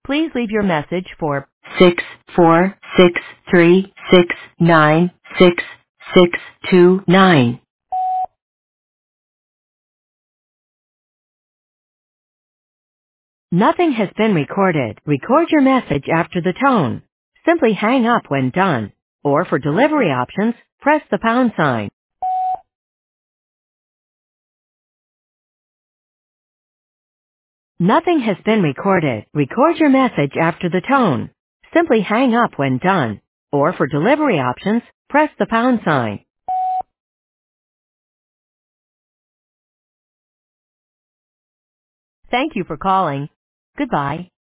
Please leave your message for 64636966629. Nothing has been recorded. Record your message after the tone. Simply hang up when done. Or for delivery options, press the pound sign. Nothing has been recorded. Record your message after the tone. Simply hang up when done. Or for delivery options, press the pound sign. Thank you for calling. Goodbye.